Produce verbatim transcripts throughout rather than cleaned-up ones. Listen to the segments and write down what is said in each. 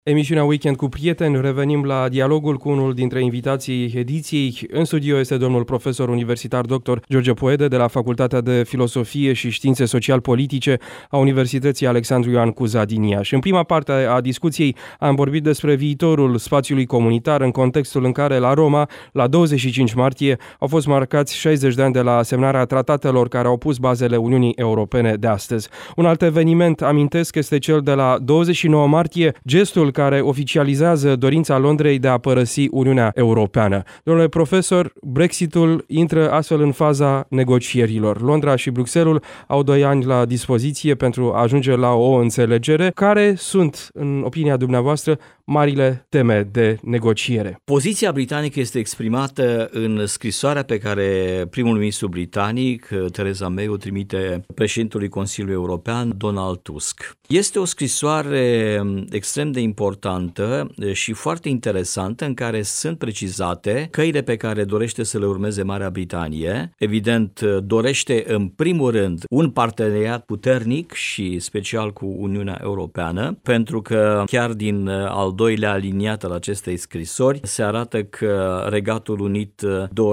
Emisiunea Weekend cu prieteni, revenim la dialogul cu unul dintre invitații ediției. În studio este domnul profesor universitar doctor George Poede de la Facultatea de Filosofie și Științe Social-Politice a Universității Alexandru Ioan Cuza din Iași. În prima parte a discuției am vorbit despre viitorul spațiului comunitar în contextul în care la Roma, la douăzeci și cinci martie, au fost marcați șaizeci de ani de la semnarea tratatelor care au pus bazele Uniunii Europene de astăzi. Un alt eveniment, amintesc, este cel de la douăzeci și nouă martie, gestul care oficializează dorința Londrei de a părăsi Uniunea Europeană. Domnule profesor, Brexitul intră astfel în faza negocierilor. Londra și Bruxelles au doi ani la dispoziție pentru a ajunge la o înțelegere. Care sunt, în opinia dumneavoastră, marile teme de negociere? Poziția britanică este exprimată în scrisoarea pe care primul ministru britanic, Theresa May, o trimite președintelui Consiliului European, Donald Tusk. Este o scrisoare extrem de importantă și foarte interesantă, în care sunt precizate căile pe care dorește să le urmeze Marea Britanie. Evident, dorește în primul rând un parteneriat puternic și special cu Uniunea Europeană, pentru că chiar din al doilea aliniat al acestei scrisori se arată că Regatul Unit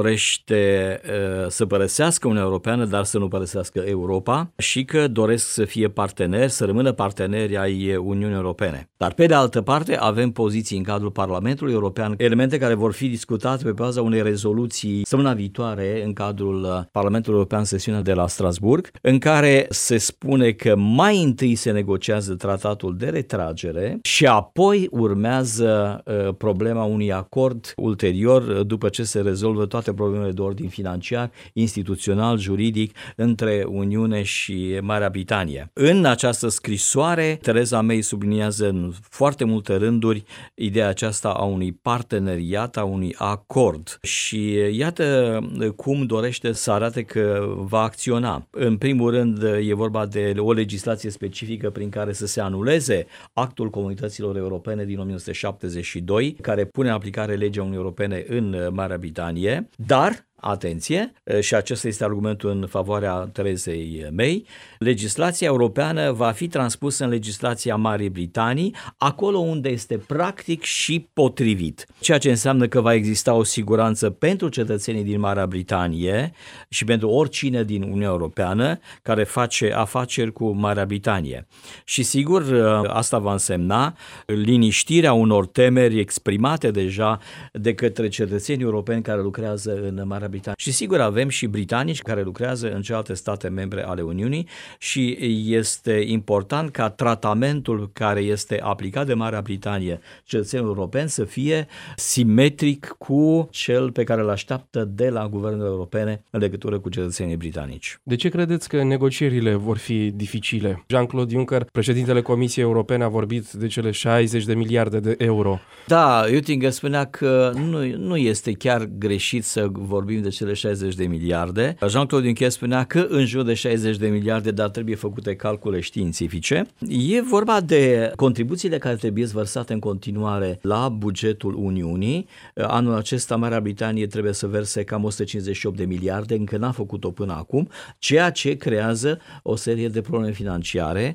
dorește să părăsească Uniunea Europeană, dar să nu părăsească Europa, și că doresc să fie parteneri, să rămână parteneri ai Uniunii Europene. Dar pe de altă parte avem poziții în cadrul Parlamentului European, elemente care vor fi discutate pe baza unei rezoluții săptămâna viitoare în cadrul Parlamentului European, sesiunea de la Strasburg, în care se spune că mai întâi se negociază tratatul de retragere și apoi urmează uh, problema unui acord ulterior, după ce se rezolvă toate problemele de ordin financiar, instituțional, juridic între Uniune și Marea Britanie. În această scrisoare, Theresa May subliniază în foarte multe rânduri ideea aceasta a unui parteneriat, a unui acord, și iată cum dorește să arate că va acționa. În primul rând e vorba de o legislație specifică prin care să se anuleze Actul Comunităților Europene din o mie nouă sute șaptezeci și doi, care pune în aplicare legea Uniunii Europene în Marea Britanie, dar atenție, și acesta este argumentul în favoarea Theresei May, legislația europeană va fi transpusă în legislația Marii Britanii, acolo unde este practic și potrivit. Ceea ce înseamnă că va exista o siguranță pentru cetățenii din Marea Britanie și pentru oricine din Uniunea Europeană care face afaceri cu Marea Britanie. Și sigur, asta va însemna liniștirea unor temeri exprimate deja de către cetățenii europeni care lucrează în Marea Britanie. Și sigur avem și britanici care lucrează în celelalte state membre ale Uniunii și este important ca tratamentul care este aplicat de Marea Britanie cetățenilor europeni să fie simetric cu cel pe care îl așteaptă de la guvernele europene în legătură cu cetățenii britanici. De ce credeți că negocierile vor fi dificile? Jean-Claude Juncker, președintele Comisiei Europene, a vorbit de cele șaizeci de miliarde de euro. Da, Oettinger spunea că nu, nu este chiar greșit să vorbim de cele șaizeci de miliarde. Jean-Claude Juncker spunea că în jur de șaizeci de miliarde, dar trebuie făcute calcule științifice. E vorba de contribuțiile care trebuie vărsate în continuare la bugetul Uniunii. Anul acesta Marea Britanie trebuie să verse cam o sută cincizeci și opt de miliarde, încă n-a făcut-o până acum, ceea ce creează o serie de probleme financiare,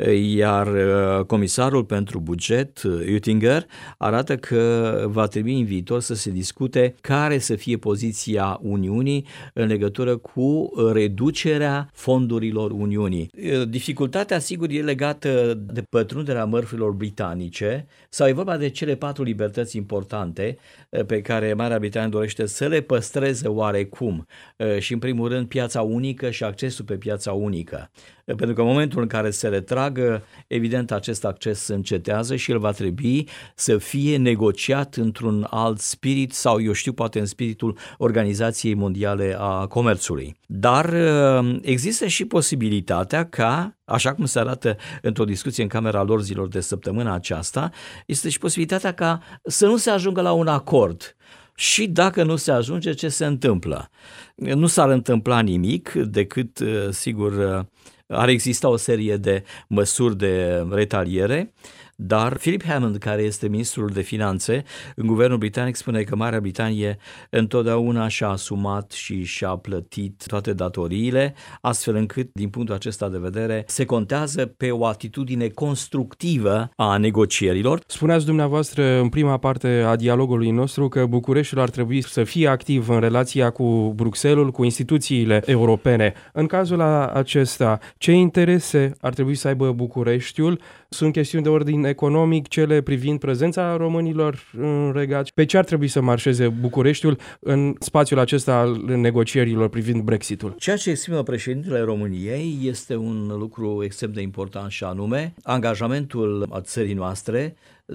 iar comisarul pentru buget, Oettinger, arată că va trebui în viitor să se discute care să fie poziția Uniunii în legătură cu reducerea fondurilor Uniunii. Dificultatea, sigur, e legată de pătrunderea mărfurilor britanice, sau e vorba de cele patru libertăți importante pe care Marea Britanie dorește să le păstreze oarecum, și în primul rând piața unică și accesul pe piața unică. Pentru că în momentul în care se retragă, evident acest acces se încetează și el va trebui să fie negociat într-un alt spirit sau, eu știu, poate în spiritul Organizației Mondiale a Comerțului. Dar există și posibilitatea ca, așa cum se arată într-o discuție în Camera Lorzilor de săptămâna aceasta, este și posibilitatea ca să nu se ajungă la un acord. Și dacă nu se ajunge, ce se întâmplă? Nu s-ar întâmpla nimic decât, sigur, ar exista o serie de măsuri de retaliere, dar Philip Hammond, care este ministrul de finanțe în guvernul britanic, spune că Marea Britanie întotdeauna și-a asumat și și-a plătit toate datoriile, astfel încât, din punctul acesta de vedere, se contează pe o atitudine constructivă a negocierilor. Spuneați dumneavoastră în prima parte a dialogului nostru că Bucureștiul ar trebui să fie activ în relația cu Bruxelles, cu instituțiile europene. În cazul acesta, ce interese ar trebui să aibă Bucureștiul? Sunt chestiuni de ordin economic, cele privind prezența românilor în regat. Pe ce ar trebui să marșeze Bucureștiul în spațiul acesta al negocierilor privind Brexitul? Ceea ce exprimă președintele României este un lucru extrem de important și anume angajamentul a țării noastre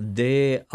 de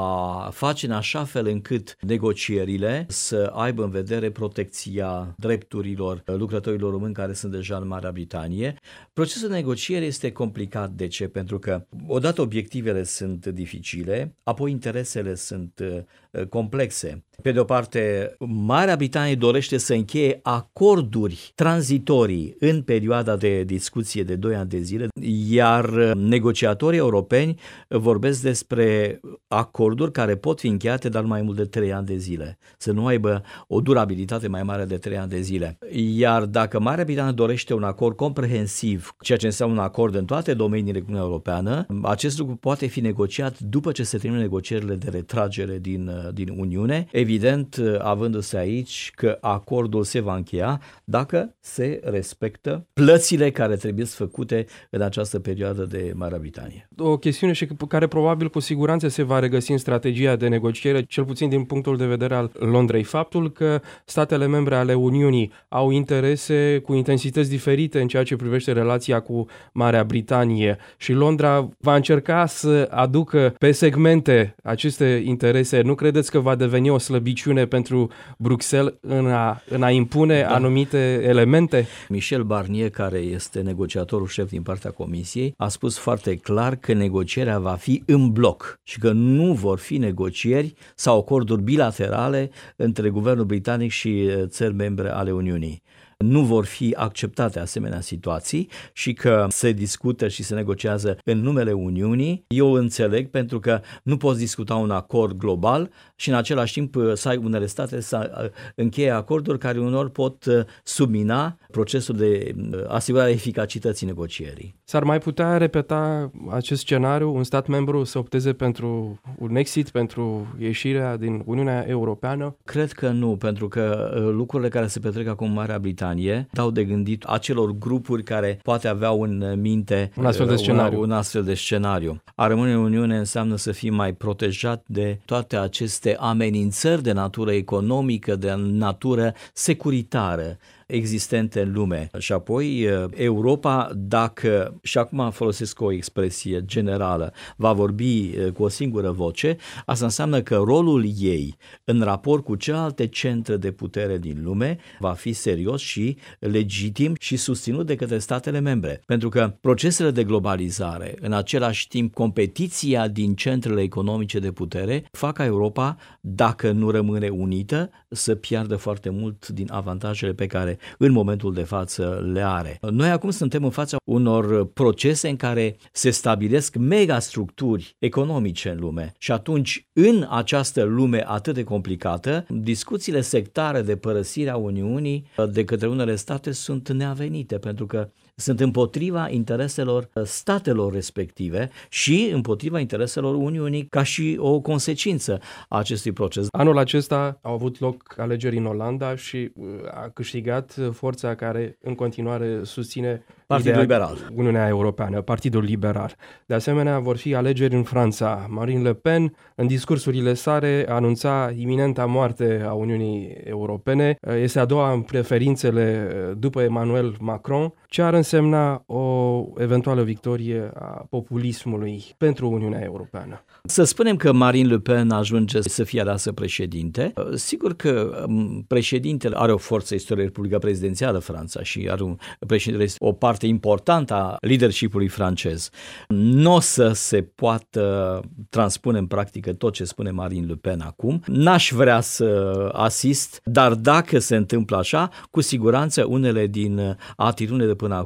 a face în așa fel încât negocierile să aibă în vedere protecția drepturilor lucrătorilor români care sunt deja în Marea Britanie. Procesul de negociere este complicat. De ce? Pentru că odată obiectivele sunt dificile, apoi interesele sunt complexe. Pe de o parte, Marea Britanie dorește să încheie acorduri tranzitorii în perioada de discuție de doi ani de zile, iar negociatorii europeni vorbesc despre acorduri care pot fi încheiate, dar mai mult de trei ani de zile, să nu aibă o durabilitate mai mare de trei ani de zile. Iar dacă Marea Britanie dorește un acord comprehensiv, ceea ce înseamnă un acord în toate domeniile cu Uniunea Europeană, acest lucru poate fi negociat după ce se termină negocierile de retragere din, din Uniune, evident avându-se aici că acordul se va încheia dacă se respectă plățile care trebuie făcute în această perioadă de Marea Britanie. O chestiune și care probabil cu siguranță se va regăsi în strategia de negociere, cel puțin din punctul de vedere al Londrei. Faptul că statele membre ale Uniunii au interese cu intensități diferite în ceea ce privește relația cu Marea Britanie și Londra va încerca să aducă pe segmente aceste interese. Nu credeți că va deveni o slăbiciune pentru Bruxelles în a, în a impune da. anumite elemente? Michel Barnier, care este negociatorul șef din partea Comisiei, a spus foarte clar că negocierea va fi în bloc și că nu vor fi negocieri sau acorduri bilaterale între guvernul britanic și țări membre ale Uniunii. Nu vor fi acceptate asemenea situații și că se discută și se negociază în numele Uniunii. Eu înțeleg, pentru că nu poți discuta un acord global și în același timp să ai unele state să încheie acorduri care unor pot submina procesul de asigurare a eficacității negocierii. S-ar mai putea repeta acest scenariu, un stat membru să opteze pentru un exit, pentru ieșirea din Uniunea Europeană? Cred că nu, pentru că lucrurile care se petrec acum în Marea Britanie dau de gândit acelor grupuri care poate aveau în minte un astfel de scenariu. Un, un astfel de scenariu. A rămâne în Uniune înseamnă să fii mai protejat de toate aceste amenințări de natură economică, de natură securitară existente în lume. Și apoi Europa, dacă, și acum folosesc o expresie generală, va vorbi cu o singură voce, asta înseamnă că rolul ei în raport cu celelalte centre de putere din lume va fi serios și legitim și susținut de către statele membre. Pentru că procesele de globalizare, în același timp competiția din centrele economice de putere, fac ca Europa, dacă nu rămâne unită, să piardă foarte mult din avantajele pe care în momentul de față le are. Noi acum suntem în fața unor procese în care se stabilesc megastructuri economice în lume și atunci, în această lume atât de complicată, discuțiile sectare de părăsirea Uniunii de către unele state sunt neavenite, pentru că sunt împotriva intereselor statelor respective și împotriva intereselor Uniunii ca și o consecință a acestui proces. Anul acesta au avut loc alegeri în Olanda și a câștigat forța care în continuare susține Partidul Liberal. Uniunea Europeană, Partidul Liberal. De asemenea, vor fi alegeri în Franța. Marine Le Pen, în discursurile sale, anunța iminenta moarte a Uniunii Europene. Este a doua în preferințele după Emmanuel Macron. Ce ar însemna o eventuală victorie a populismului pentru Uniunea Europeană? Să spunem că Marine Le Pen ajunge să fie aleasă președinte. Sigur că președintele are o forță istorică, Republica Prezidențială Franța, și are un președinte, o parte importantă a leadership-ului francez. Nu o să se poată transpune în practică tot ce spune Marine Le Pen acum. N-aș vrea să asist, dar dacă se întâmplă așa, cu siguranță unele din atitudinile de până acum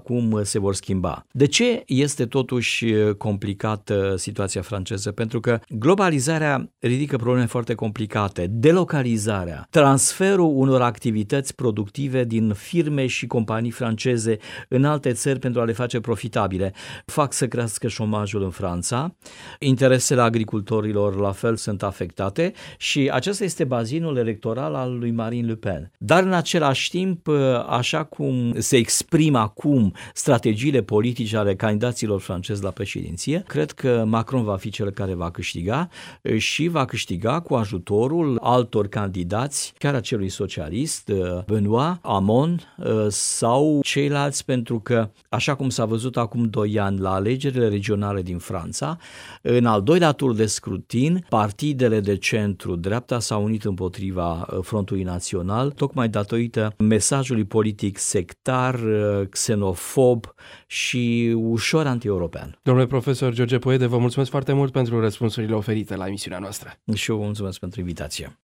acum se vor schimba. De ce este totuși complicată situația franceză? Pentru că globalizarea ridică probleme foarte complicate. Delocalizarea, transferul unor activități productive din firme și companii franceze în alte țări pentru a le face profitabile, fac să crească șomajul în Franța, interesele agricultorilor la fel sunt afectate și acesta este bazinul electoral al lui Marine Le Pen. Dar în același timp, așa cum se exprimă acum strategiile politice ale candidaților francezi la președinție, cred că Macron va fi cel care va câștiga și va câștiga cu ajutorul altor candidați, chiar a celui socialist, Benoît Hamon sau ceilalți, pentru că, așa cum s-a văzut acum doi ani la alegerile regionale din Franța, în al doilea tur de scrutin, partidele de centru-dreapta s-au unit împotriva Frontului Național, tocmai datorită mesajului politic sectar, xenofob și ușor anti-european. Domnule profesor George Poede, vă mulțumesc foarte mult pentru răspunsurile oferite la emisiunea noastră. Și eu vă mulțumesc pentru invitație.